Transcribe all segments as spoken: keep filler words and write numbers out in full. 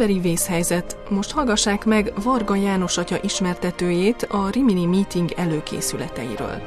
emberi vészhelyzet. Most hallgassák meg Varga János atya ismertetőjét a Rimini Meeting előkészületeiről.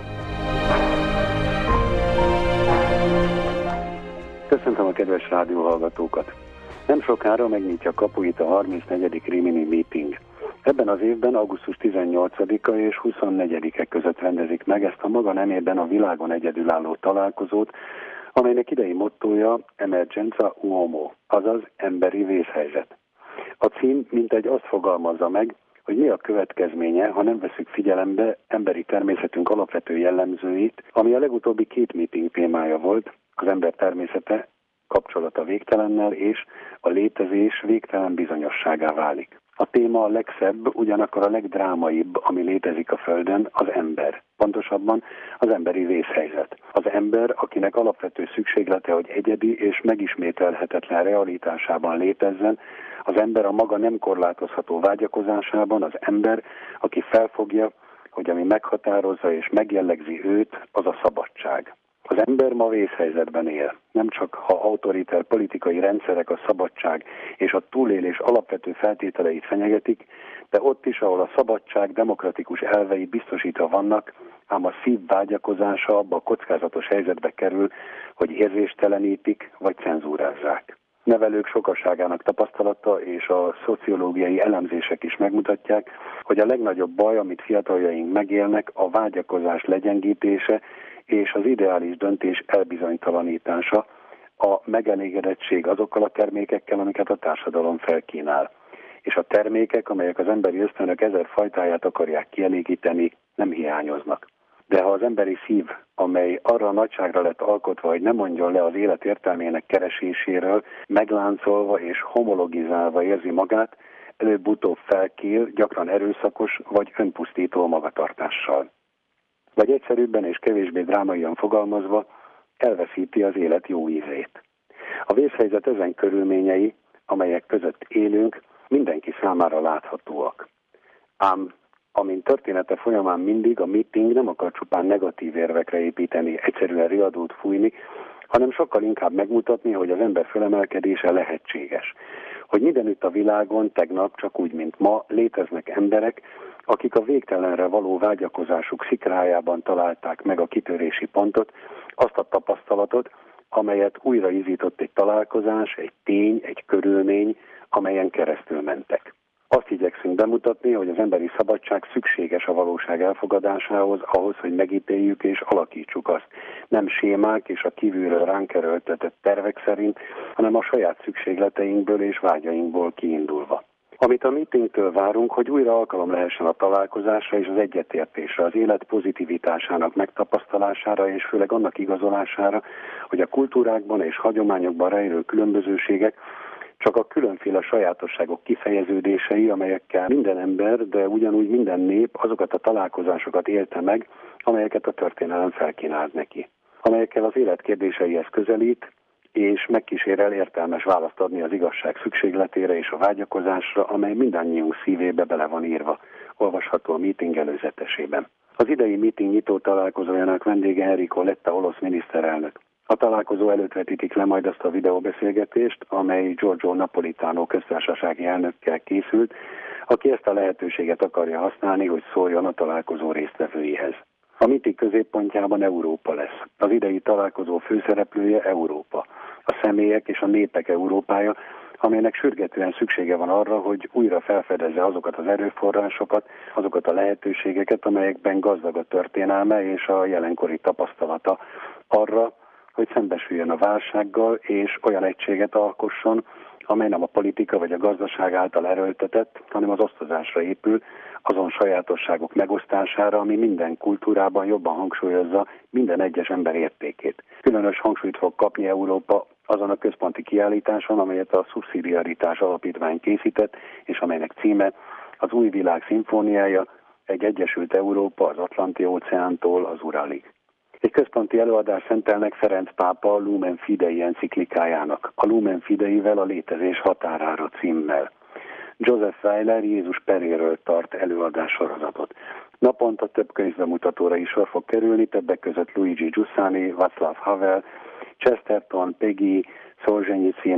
Köszöntöm a kedves rádióhallgatókat! Nem sokára megnyitja kapuit a harmincnegyedik Rimini Meeting. Ebben az évben augusztus tizennyolcadika és huszonnegyedike között rendezik meg ezt a maga nemében a világon egyedülálló találkozót, amelynek idei mottója Emergenza Uomo, azaz emberi vészhelyzet. A cím mintegy azt fogalmazza meg, hogy mi a következménye, ha nem veszük figyelembe emberi természetünk alapvető jellemzőit, ami a legutóbbi két meeting témája volt, az ember természete kapcsolata végtelennel és a létezés végtelen bizonyosságá válik. A téma a legszebb, ugyanakkor a legdrámaibb, ami létezik a Földön, az ember. Pontosabban az emberi vészhelyzet. Az ember, akinek alapvető szükséglete, hogy egyedi és megismételhetetlen realitásában létezzen, az ember a maga nem korlátozható vágyakozásában, az ember, aki felfogja, hogy ami meghatározza és megjellegzi őt, az a szabadság. Az ember ma vészhelyzetben él. Nem csak ha autoriter politikai rendszerek a szabadság és a túlélés alapvető feltételeit fenyegetik, de ott is, ahol a szabadság demokratikus elvei biztosítva vannak, ám a szív vágyakozása abba a kockázatos helyzetbe kerül, hogy érzéstelenítik vagy cenzúrázzák. Nevelők sokaságának tapasztalata és a szociológiai elemzések is megmutatják, hogy a legnagyobb baj, amit fiataljaink megélnek, a vágyakozás legyengítése és az ideális döntés elbizonytalanítása, a megelégedettség azokkal a termékekkel, amiket a társadalom felkínál. És a termékek, amelyek az emberi ösztönök ezer fajtáját akarják kielégíteni, nem hiányoznak. De ha az emberi szív, amely arra a nagyságra lett alkotva, hogy ne mondjon le az élet értelmének kereséséről, megláncolva és homologizálva érzi magát, előbb-utóbb felkél, gyakran erőszakos vagy önpusztító magatartással. Vagy egyszerűbben és kevésbé drámaian fogalmazva, elveszíti az élet jó ízét. A vészhelyzet ezen körülményei, amelyek között élünk, mindenki számára láthatóak. Ám, amint története folyamán mindig, a meeting nem akar csupán negatív érvekre építeni, egyszerűen riadót fújni, hanem sokkal inkább megmutatni, hogy az ember fölemelkedése lehetséges. Hogy mindenütt a világon, tegnap, csak úgy, mint ma, léteznek emberek, akik a végtelenre való vágyakozásuk szikrájában találták meg a kitörési pontot, azt a tapasztalatot, amelyet újra izított egy találkozás, egy tény, egy körülmény, amelyen keresztül mentek. Azt igyekszünk bemutatni, hogy az emberi szabadság szükséges a valóság elfogadásához, ahhoz, hogy megítéljük és alakítsuk azt. Nem sémák és a kívülről ránk erőltetett tervek szerint, hanem a saját szükségleteinkből és vágyainkból kiindulva. Amit a meetingtől várunk, hogy újra alkalom lehessen a találkozásra és az egyetértésre, az élet pozitivitásának megtapasztalására és főleg annak igazolására, hogy a kultúrákban és hagyományokban rejlő különbözőségek csak a különféle sajátosságok kifejeződései, amelyekkel minden ember, de ugyanúgy minden nép azokat a találkozásokat élte meg, amelyeket a történelem felkínált neki. Amelyekkel az élet kérdéseihez közelít, és megkísér értelmes választ adni az igazság szükségletére és a vágyakozásra, amely mindannyiunk szívébe bele van írva, olvasható a meeting előzetesében. Az idei meeting nyitó találkozójának vendége Enrico Letta olasz miniszterelnök. A találkozó előtt vetítik le majd azt a videóbeszélgetést, amely Giorgio Napolitano köztársasági elnökkel készült, aki ezt a lehetőséget akarja használni, hogy szóljon a találkozó résztvevőihez. A meeting középpontjában Európa lesz. Az idei találkozó főszereplője Európa. A személyek és a népek Európája, amelynek sürgetően szüksége van arra, hogy újra felfedezze azokat az erőforrásokat, azokat a lehetőségeket, amelyekben gazdag a történelme és a jelenkori tapasztalata arra, hogy szembesüljön a válsággal és olyan egységet alkosson, amely nem a politika vagy a gazdaság által erőltetett, hanem az osztozásra épül, azon sajátosságok megosztására, ami minden kultúrában jobban hangsúlyozza minden egyes ember értékét. Különös hangsúlyt fog kapni Európa azon a központi kiállításon, amelyet a Szubszidiaritás Alapítvány készített, és amelynek címe az Új Világ szimfóniája, egy egyesült Európa az Atlanti-óceántól az Uralig. Egy központi előadást szentelnek Ferenc pápa Lumen Fidei enciklikájának, a Lumen Fideivel a létezés határára címmel. Joseph Weiler Jézus peréről tart előadássorozatot. Naponta több könyvbemutatóra is sor fog kerülni, többek között Luigi Giussani, Václav Havel, Chesterton, Peggy, Solzhenitsyn,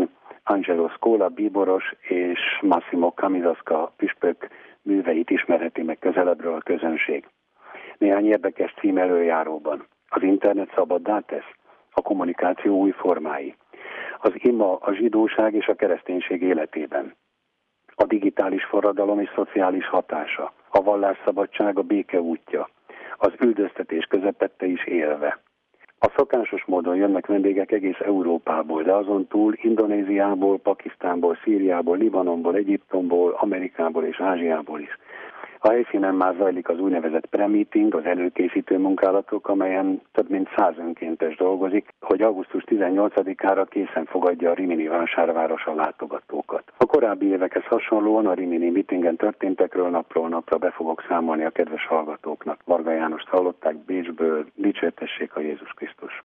Angelo Scola bíboros és Massimo Camizasca püspök műveit ismerheti meg közelebbről a közönség. Néhány érdekes cím előjáróban. Az internet szabaddá tesz? A kommunikáció új formái. Az ima a zsidóság és a kereszténység életében. A digitális forradalom és szociális hatása. A vallásszabadság a béke útja. Az üldöztetés közepette is élve. A szokásos módon jönnek vendégek egész Európából, de azon túl Indonéziából, Pakisztánból, Szíriából, Libanonból, Egyiptomból, Amerikából és Ázsiából is. A helyszínen már zajlik az úgynevezett pre-meeting, az előkészítő munkálatok, amelyen több mint száz önkéntes dolgozik, hogy augusztus tizennyolcadikára készen fogadja a Rimini vásárváros a látogatókat. A korábbi évekhez hasonlóan a Rimini meetingen történtekről napról napra be fogok számolni a kedves hallgatóknak. Varga Jánost hallották Bécsből, dicsértessék a Jézus Krisztus!